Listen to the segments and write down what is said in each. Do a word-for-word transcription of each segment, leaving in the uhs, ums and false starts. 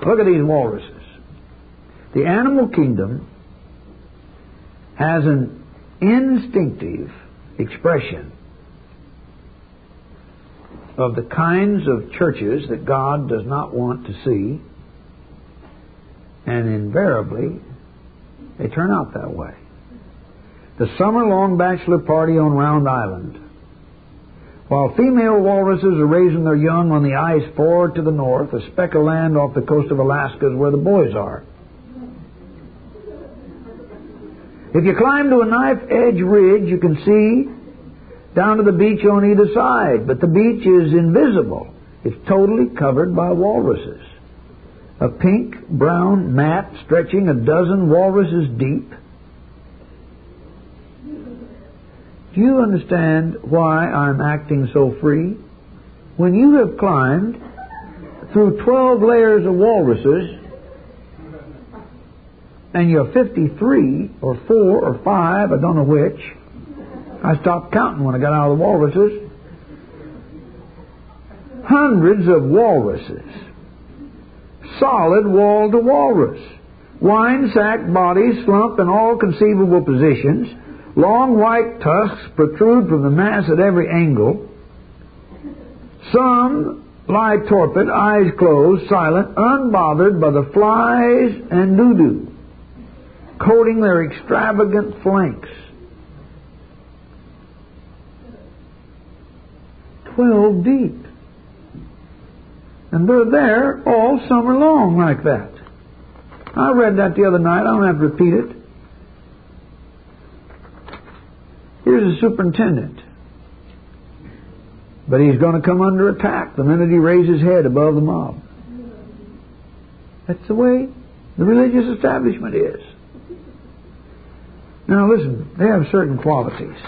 Look at these walruses. The animal kingdom has an instinctive expression of the kinds of churches that God does not want to see, and invariably they turn out that way. The summer-long bachelor party on Round Island. While female walruses are raising their young on the ice forward to the north, a speck of land off the coast of Alaska is where the boys are. If you climb to a knife-edge ridge, you can see down to the beach on either side, but the beach is invisible. It's totally covered by walruses. A pink-brown mat stretching a dozen walruses deep. Do you understand why I'm acting so free? When you have climbed through twelve layers of walruses, and you're fifty-three, or four, or five, I don't know which. I stopped counting when I got out of the walruses. Hundreds of walruses. Solid wall-to-wall walrus. Wine-sack bodies slump in all conceivable positions. Long white tusks protrude from the mass at every angle. Some lie torpid, eyes closed, silent, unbothered by the flies and doo-doo coating their extravagant flanks. Twelve deep. And they're there all summer long like that. I read that the other night. I don't have to repeat it. Here's a superintendent. But he's going to come under attack the minute he raises his head above the mob. That's the way the religious establishment is. Now listen, they have certain qualities.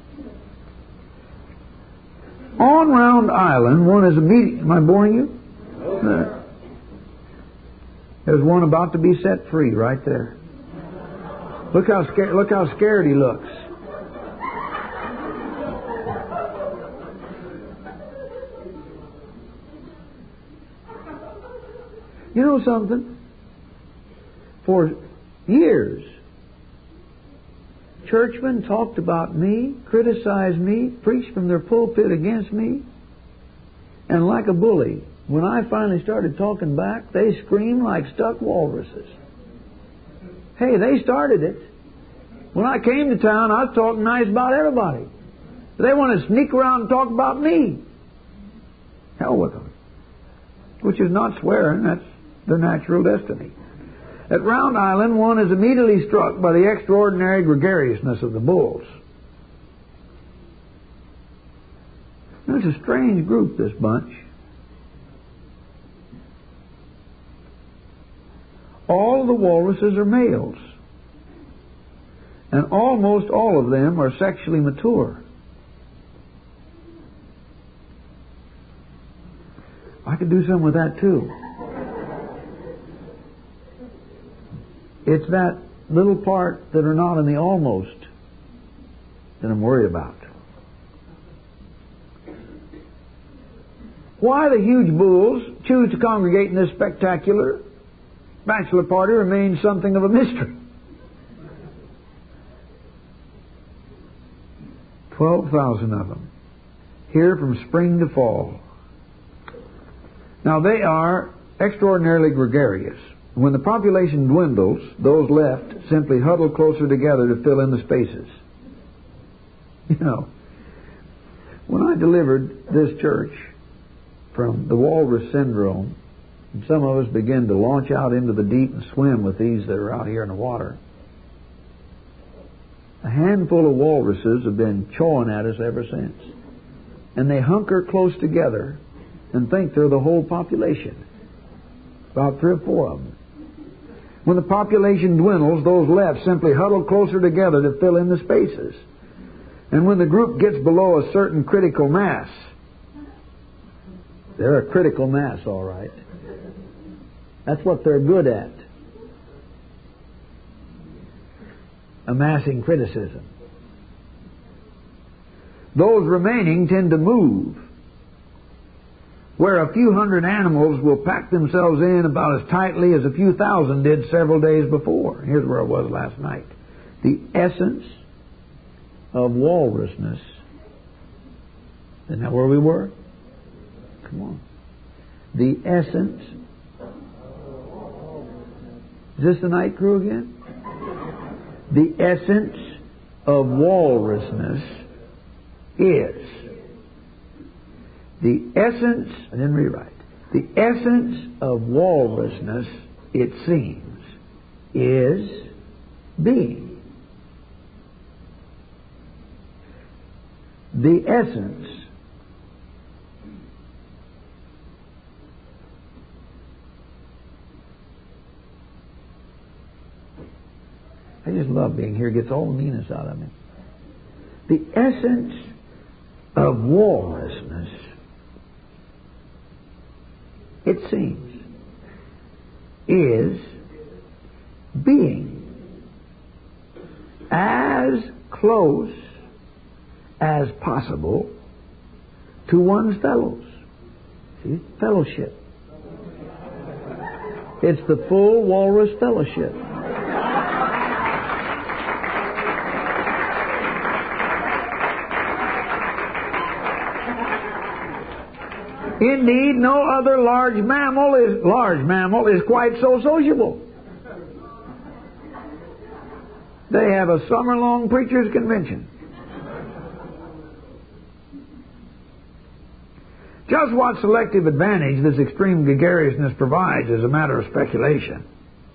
On Round Island, one is immediate. Am I boring you? No. There's one about to be set free right there. Look how scared. Look how scared he looks. You know something? For years, churchmen talked about me, criticized me, preached from their pulpit against me, and like a bully, when I finally started talking back, they screamed like stuck walruses. Hey, they started it. When I came to town, I was talking nice about everybody. But they want to sneak around and talk about me. Hell with them. Which is not swearing, that's their natural destiny. At Round Island, one is immediately struck by the extraordinary gregariousness of the bulls. It's a strange group, this bunch. All the walruses are males. And almost all of them are sexually mature. I could do something with that too. It's that little part that are not in the almost that I'm worried about. Why the huge bulls choose to congregate in this spectacular bachelor party remains something of a mystery. Twelve thousand of them, here from spring to fall. Now they are extraordinarily gregarious. When the population dwindles, those left simply huddle closer together to fill in the spaces. You know, when I delivered this church from the walrus syndrome, and some of us begin to launch out into the deep and swim with these that are out here in the water, a handful of walruses have been chawing at us ever since. And they hunker close together and think they're the whole population. About three or four of them. When the population dwindles, those left simply huddle closer together to fill in the spaces. And when the group gets below a certain critical mass, they're a critical mass, all right. That's what they're good at. Amassing criticism. Those remaining tend to move. where a few hundred animals will pack themselves in about as tightly as a few thousand did several days before. Here's where I was last night. The essence of walrusness. Isn't that where we were? Come on. The essence. Is this the night crew again? The essence of walrusness is. The essence, I didn't rewrite. The essence of walrusness, it seems, is being. The essence I just love being here. It gets all the meanness out of me. The essence of walrusness, it seems, is being as close as possible to one's fellows. See? Fellowship. It's the full walrus fellowship. Indeed, no other large mammal is large mammal is quite so sociable. They have a summer-long preachers' convention. Just what selective advantage this extreme gregariousness provides is a matter of speculation.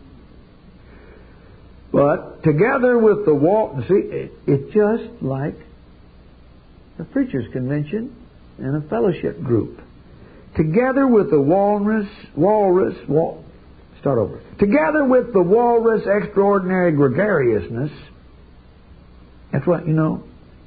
But together with the wall, see, it, it's just like a preachers' convention and a fellowship group. Together with the walrus, walrus, wal, start over. Together with the walrus extraordinary gregariousness, that's what, you know,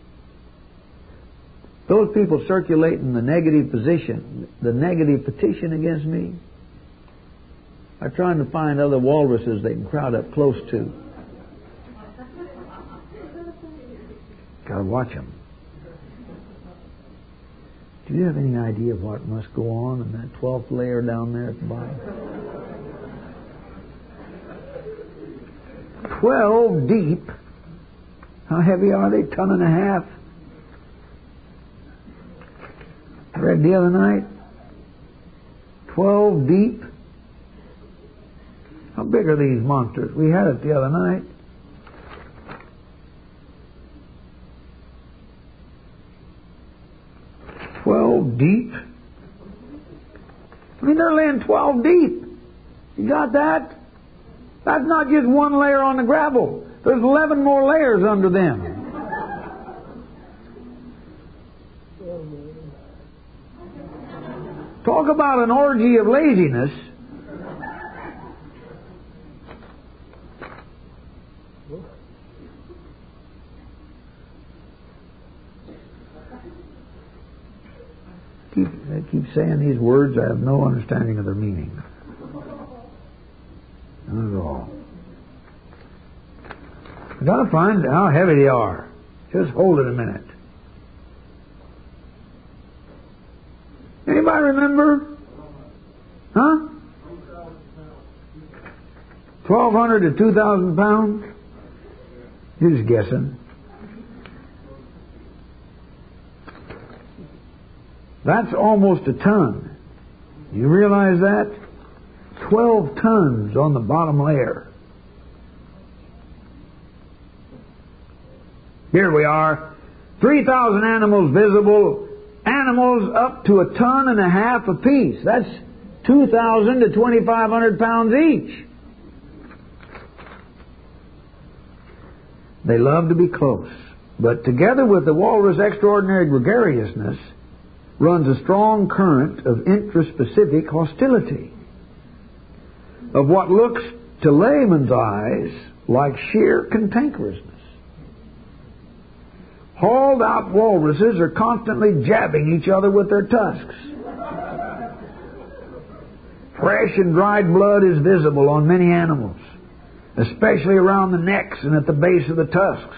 those people circulating the negative position, the negative petition against me, are trying to find other walruses they can crowd up close to. Gotta watch them. Do you have any idea of what must go on in that twelfth layer down there at the bottom? Twelve deep. How heavy are they? Ton and a half. I read the other night. Twelve deep. How big are these monsters? We had it the other night. Twelve deep. I mean, they're laying twelve deep. You got that? That's not just one layer on the gravel. There's eleven more layers under them. Talk about an orgy of laziness. Keep, they keep saying these words. I have no understanding of their meaning. None at all. I've got to find how heavy they are. Just hold it a minute. Anybody remember? Huh? twelve hundred to two thousand pounds? You're just guessing. That's almost a ton. You realize that? Twelve tons on the bottom layer. Here we are. Three thousand animals visible. Animals up to a ton and a half apiece. That's two thousand to twenty-five hundred pounds each. They love to be close. But together with the walrus' extraordinary gregariousness runs a strong current of intraspecific hostility, of what looks to layman's eyes like sheer cantankerousness. Hauled out walruses are constantly jabbing each other with their tusks. Fresh and dried blood is visible on many animals, especially around the necks and at the base of the tusks.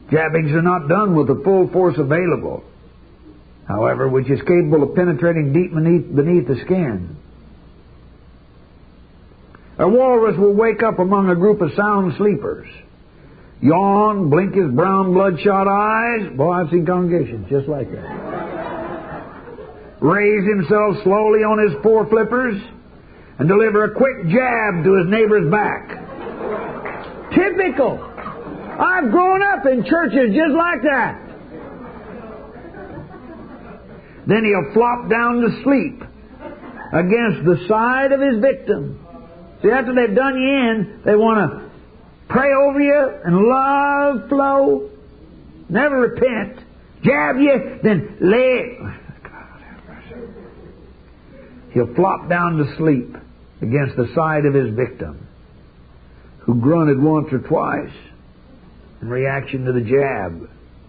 Jabbings are not done with the full force available, however, which is capable of penetrating deep beneath, beneath the skin. A walrus will wake up among a group of sound sleepers, yawn, blink his brown bloodshot eyes. Boy, I've seen congregations just like that. Raise himself slowly on his four flippers and deliver a quick jab to his neighbor's back. Typical. I've grown up in churches just like that. Then he'll flop down to sleep against the side of his victim. See, after they've done you in, they want to pray over you and love flow, never repent, jab you, then lay. He'll flop down to sleep against the side of his victim, who grunted once or twice in reaction to the jab.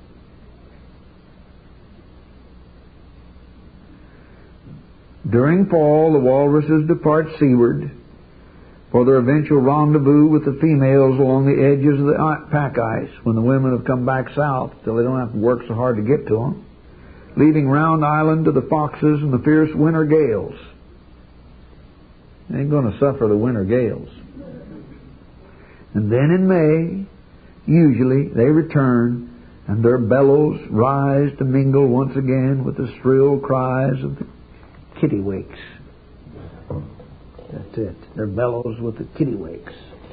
During fall, the walruses depart seaward for their eventual rendezvous with the females along the edges of the pack ice when the women have come back south, so they don't have to work so hard to get to them, leaving Round Island to the foxes and the fierce winter gales. They ain't going to suffer the winter gales. And then in May, usually they return, and their bellows rise to mingle once again with the shrill cries of the kittiwakes. That's it. Their bellows with the kittiwakes.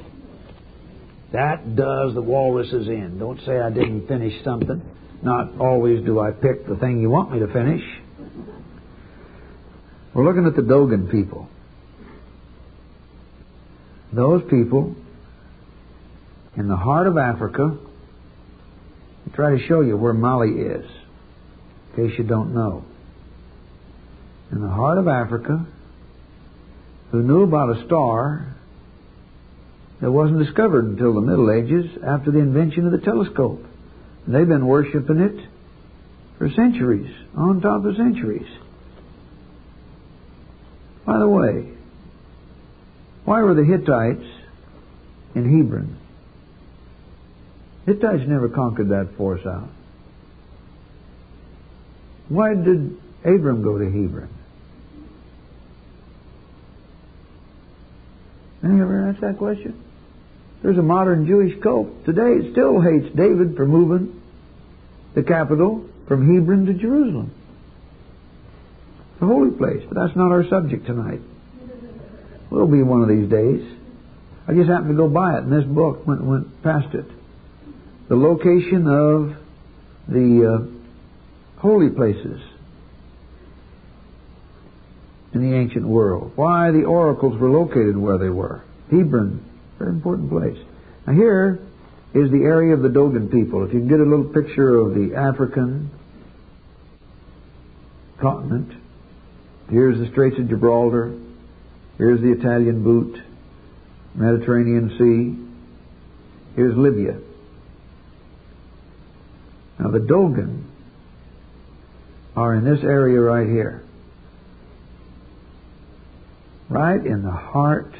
That does the walruses in. Don't say I didn't finish something. Not always do I pick the thing you want me to finish. We're looking at the Dogon people. Those people in the heart of Africa. I try to show you where Mali is, in case you don't know. In the heart of Africa, who knew about a star that wasn't discovered until the Middle Ages after the invention of the telescope. And they've been worshiping it for centuries, on top of centuries. By the way, why were the Hittites in Hebron? Hittites never conquered that force out. Why did Abram go to Hebron? Any ever asked that question? There's a modern Jewish cult today. It still hates David for moving the capital from Hebron to Jerusalem. It's a holy place, but that's not our subject tonight. Will be one of these days. I just happened to go by it in this book, went, went past it. The location of the uh, holy places in the ancient world. Why the oracles were located where they were. Hebron, very important place. Now here is the area of the Dogon people. If you can get a little picture of the African continent. Here's the Straits of Gibraltar. Here's the Italian boot. Mediterranean Sea. Here's Libya. Now the Dogon are in this area right here. Right in the heart.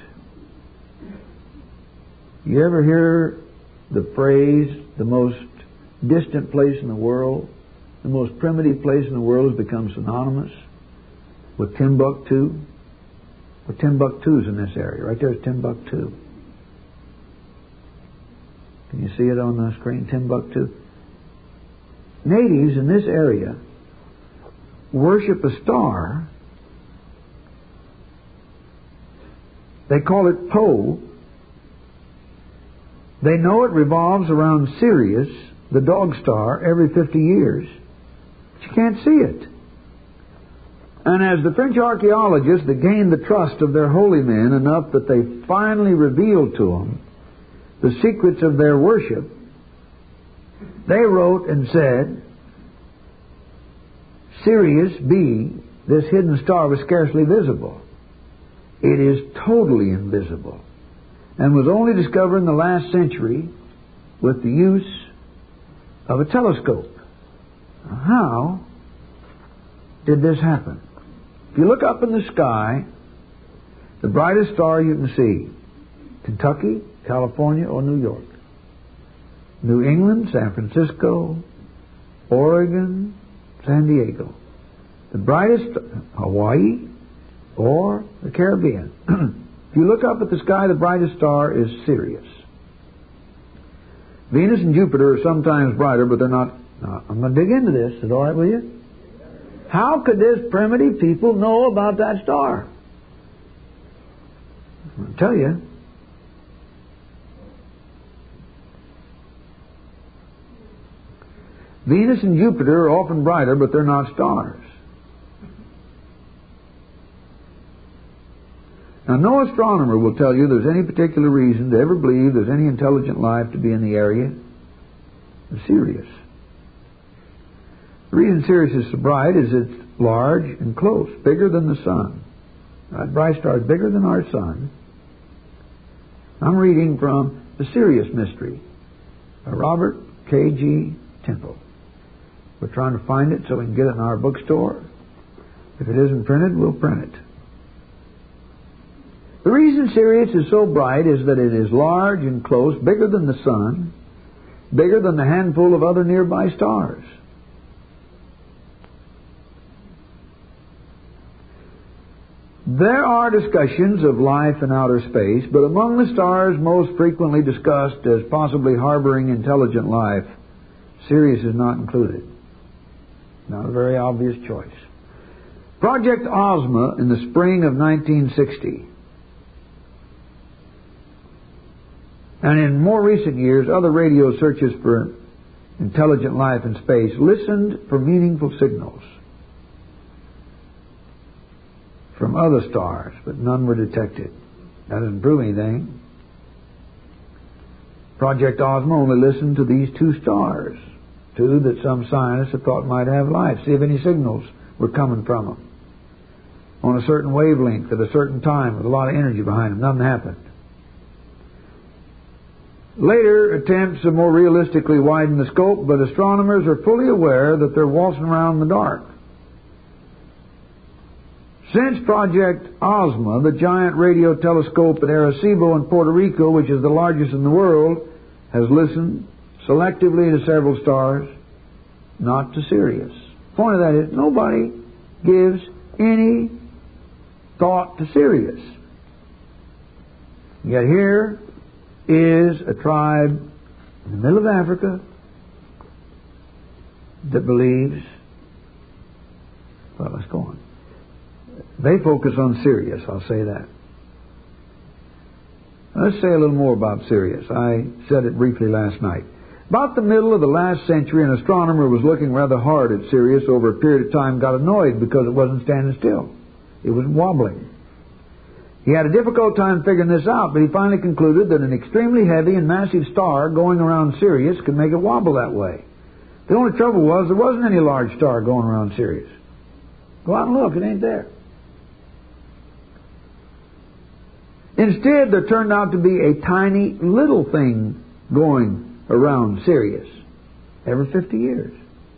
You ever hear the phrase, the most distant place in the world, the most primitive place in the world has become synonymous with Timbuktu? Well, Timbuktu's in this area. Right there's Timbuktu. Can you see it on the screen? Timbuktu. Natives in this area worship a star. They call it Po. They know it revolves around Sirius, the dog star, every fifty years. But you can't see it. And as the French archaeologists that gained the trust of their holy men enough that they finally revealed to them the secrets of their worship, they wrote and said, Sirius B, this hidden star, was scarcely visible. It is totally invisible and was only discovered in the last century with the use of a telescope. Now, how did this happen? If you look up in the sky, the brightest star you can see, Kentucky, California, or New York. New England, San Francisco, Oregon, San Diego. The brightest, Hawaii, or the Caribbean. If you look up at the sky, the brightest star is Sirius. Venus and Jupiter are sometimes brighter, but they're not. Now, I'm going to dig into this. Is it all right with you? How could this primitive people know about that star? I'll tell you. Venus and Jupiter are often brighter, but they're not stars. Now, no astronomer will tell you there's any particular reason to ever believe there's any intelligent life to be in the area of Sirius. The reason Sirius is so bright is it's large and close, bigger than the sun. That bright star is bigger than our sun. I'm reading from The Sirius Mystery by Robert K G Temple. We're trying to find it so we can get it in our bookstore. If it isn't printed, we'll print it. The reason Sirius is so bright is that it is large and close, bigger than the sun, bigger than the handful of other nearby stars. There are discussions of life in outer space, but among the stars most frequently discussed as possibly harboring intelligent life, Sirius is not included. Not a very obvious choice. Project Ozma in the spring of nineteen sixty. And in more recent years, other radio searches for intelligent life in space listened for meaningful signals from other stars, but none were detected. That doesn't prove anything. Project Ozma only listened to these two stars, two that some scientists have thought might have life, see if any signals were coming from them on a certain wavelength at a certain time with a lot of energy behind them. Nothing happened. Later attempts have more realistically widened the scope, but astronomers are fully aware that they're waltzing around in the dark. Since Project Ozma, the giant radio telescope at Arecibo in Puerto Rico, which is the largest in the world, has listened selectively to several stars, not to Sirius. The point of that is nobody gives any thought to Sirius. Yet here is a tribe in the middle of Africa that believes, well, let's go on. They focus on Sirius, I'll say that. Let's say a little more about Sirius. I said it briefly last night. About the middle of the last century, an astronomer was looking rather hard at Sirius over a period of time, got annoyed because it wasn't standing still. It was wobbling. He had a difficult time figuring this out, but he finally concluded that an extremely heavy and massive star going around Sirius could make it wobble that way. The only trouble was there wasn't any large star going around Sirius. Go out and look, it ain't there. Instead, there turned out to be a tiny little thing going around Sirius every fifty years.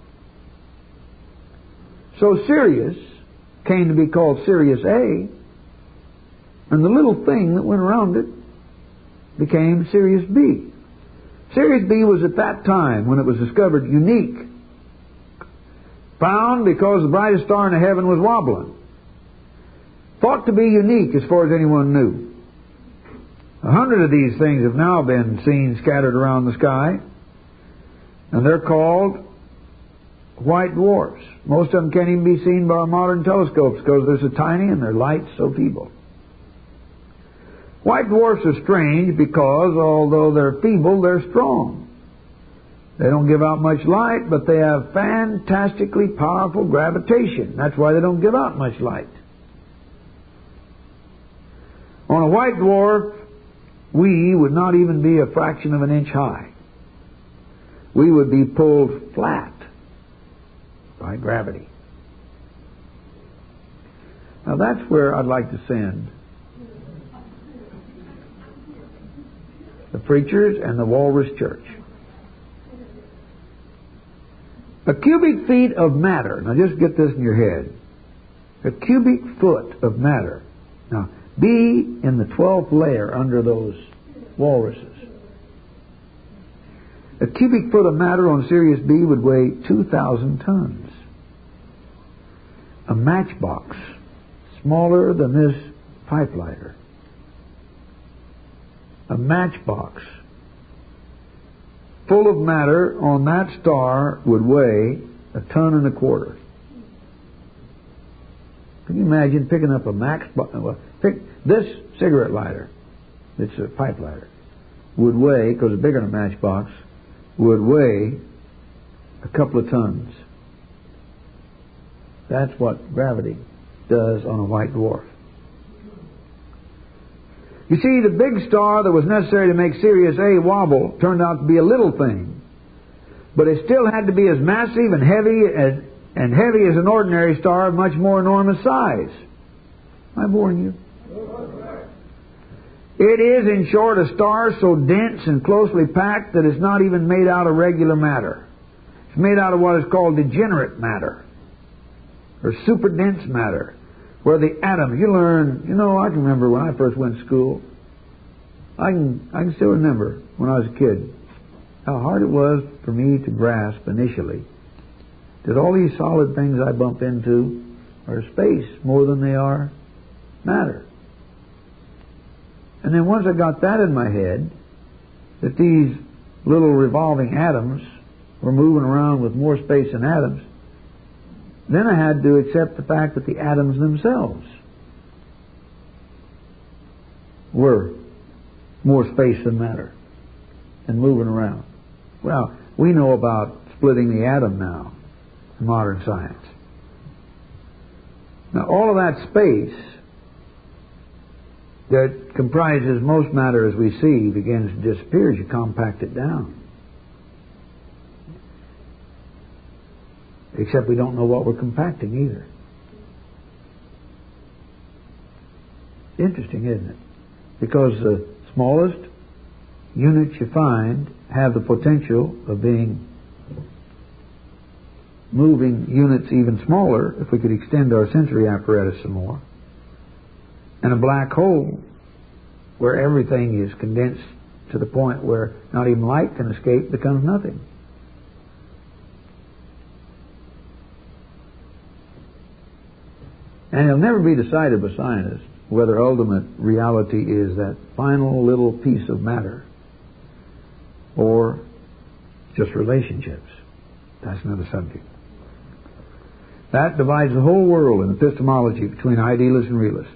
So Sirius came to be called Sirius A, and the little thing that went around it became Sirius B. Sirius B was at that time, when it was discovered, unique. Found because the brightest star in the heaven was wobbling. Thought to be unique as far as anyone knew. A hundred of these things have now been seen scattered around the sky, and they're called white dwarfs. Most of them can't even be seen by our modern telescopes because they're so tiny and their light's so feeble. White dwarfs are strange because, although they're feeble, they're strong. They don't give out much light, but they have fantastically powerful gravitation. That's why they don't give out much light. On a white dwarf, we would not even be a fraction of an inch high. We would be pulled flat by gravity. Now that's where I'd like to send the preachers and the Walrus Church. A cubic feet of matter. Now just get this in your head. A cubic foot of matter. Now, be in the twelfth layer under those walruses. A cubic foot of matter on Sirius B would weigh two thousand tons. A matchbox, smaller than this pipe lighter. A matchbox full of matter on that star would weigh a ton and a quarter. Can you imagine picking up a matchbox? Well, pick this cigarette lighter. It's a pipe lighter. Would weigh, because it's bigger than a matchbox, would weigh a couple of tons. That's what gravity does on a white dwarf. You see, the big star that was necessary to make Sirius A wobble turned out to be a little thing. But it still had to be as massive and heavy as, and heavy as an ordinary star of much more enormous size. I'm warning you. It is, in short, a star so dense and closely packed that it's not even made out of regular matter. It's made out of what is called degenerate matter, or super dense matter, where the atoms, you learn, you know, I can remember when I first went to school, I can, I can still remember when I was a kid, how hard it was for me to grasp initially that all these solid things I bump into are space more than they are matter. And then once I got that in my head, that these little revolving atoms were moving around with more space than atoms, then I had to accept the fact that the atoms themselves were more space than matter and moving around. Well, we know about splitting the atom now in modern science. Now, all of that space that comprises most matter as we see begins to disappear as you compact it down. Except we don't know what we're compacting either. Interesting, isn't it? Because the smallest units you find have the potential of being moving units even smaller, if we could extend our sensory apparatus some more. And a black hole, where everything is condensed to the point where not even light can escape, becomes nothing. And it'll never be decided by scientists whether ultimate reality is that final little piece of matter or just relationships. That's another subject. That divides the whole world in epistemology between idealists and realists.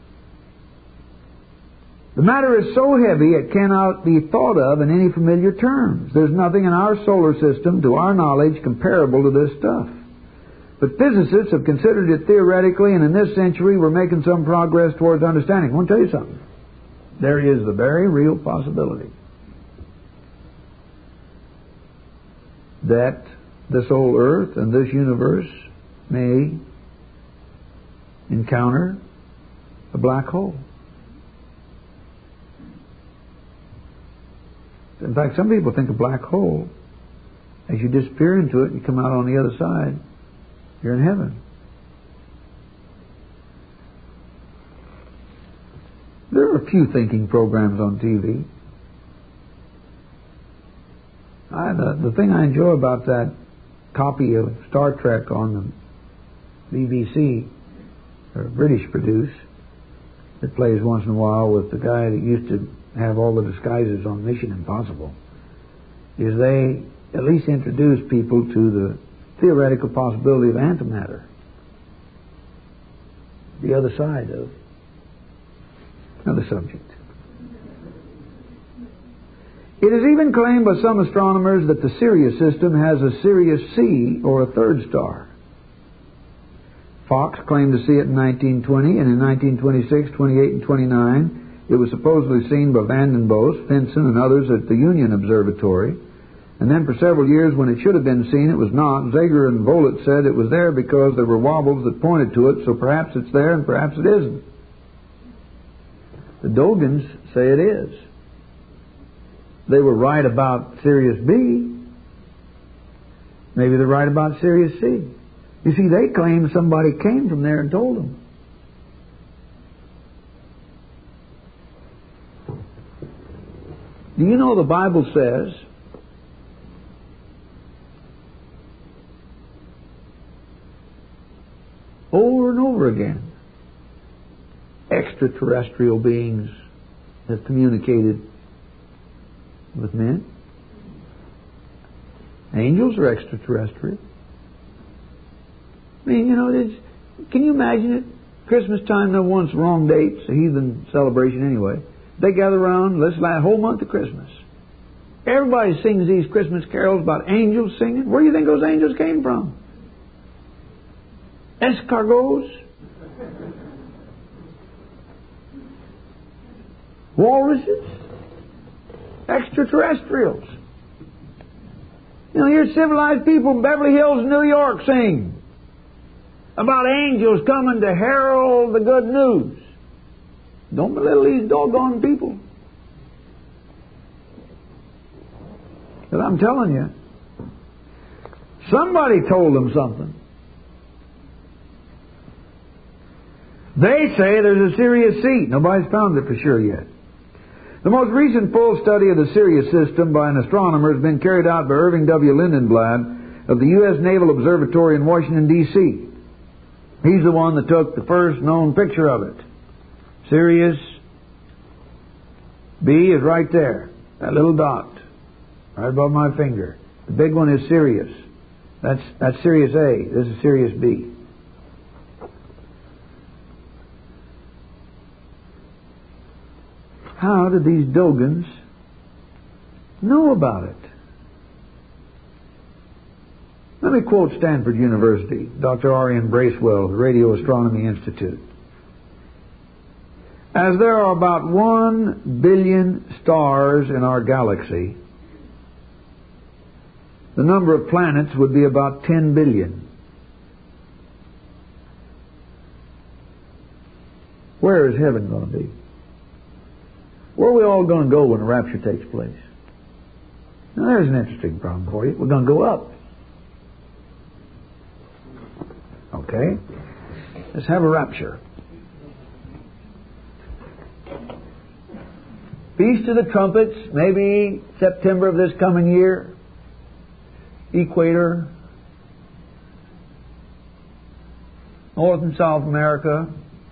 The matter is so heavy it cannot be thought of in any familiar terms. There's nothing in our solar system, to our knowledge, comparable to this stuff. But physicists have considered it theoretically, and in this century we're making some progress towards understanding. I want to tell you something. There is the very real possibility that this whole earth and this universe may encounter a black hole. In fact, some people think a black hole, as you disappear into it and you come out on the other side, you're in heaven. There are a few thinking programs on T V. I, the, the thing I enjoy about that copy of Star Trek on the B B C, or British produced, that plays once in a while with the guy that used to have all the disguises on Mission Impossible, is they at least introduce people to the theoretical possibility of antimatter, the other side of another subject. It is even claimed by some astronomers that the Sirius system has a Sirius C, or a third star. Fox claimed to see it in nineteen twenty, and in nineteen twenty-six, twenty-eight, and twenty-nine, it was supposedly seen by Vanden Bossche, Finson, and others at the Union Observatory. And then for several years, when it should have been seen, it was not. Zager and Volit said it was there because there were wobbles that pointed to it, so perhaps it's there and perhaps it isn't. The Dogans say it is. They were right about Sirius B. Maybe they're right about Sirius C. You see, they claim somebody came from there and told them. Do you know the Bible says over and over again. Extraterrestrial beings have communicated with men. Angels are extraterrestrial. I mean, you know, it's, can you imagine it? Christmas time, no one's wrong dates, a heathen celebration anyway. They gather around, let's last a whole month of Christmas. Everybody sings these Christmas carols about angels singing. Where do you think those angels came from? Escargots? Walruses? Extraterrestrials? You know, here's civilized people in Beverly Hills, New York sing about angels coming to herald the good news. Don't belittle these doggone people. But I'm telling you, somebody told them something. They say there's a Sirius C. Nobody's found it for sure yet. The most recent full study of the Sirius system by an astronomer has been carried out by Irving W. Lindenblad of the U S Naval Observatory in Washington, D C He's the one that took the first known picture of it. Sirius B is right there. That little dot. Right above my finger. The big one is Sirius. That's, that's Sirius A. This is Sirius B. How did these Dogons know about it? Let me quote Stanford University, Doctor Arian Bracewell of the Radio Astronomy Institute. As there are about one billion stars in our galaxy, the number of planets would be about ten billion. Where is heaven going to be? Where are we all going to go when the rapture takes place? Now there's an interesting problem for you. We're going to go up. Okay? Let's have a rapture. Feast of the Trumpets, maybe September of this coming year. Equator. North and South America.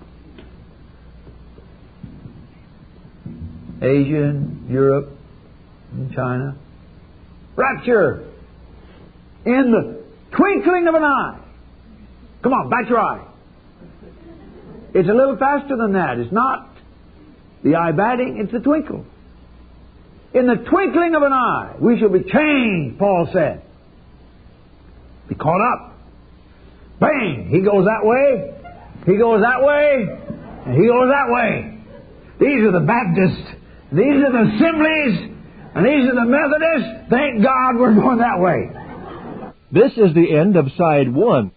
Asia and Europe and China. Rapture! In the twinkling of an eye. Come on, bat your eye. It's a little faster than that. It's not the eye batting, it's the twinkle. In the twinkling of an eye, we shall be changed, Paul said. Be caught up. Bang! He goes that way, he goes that way, and he goes that way. These are the Baptists, these are the Assemblies, and these are the Methodists. Thank God we're going that way. This is the end of side one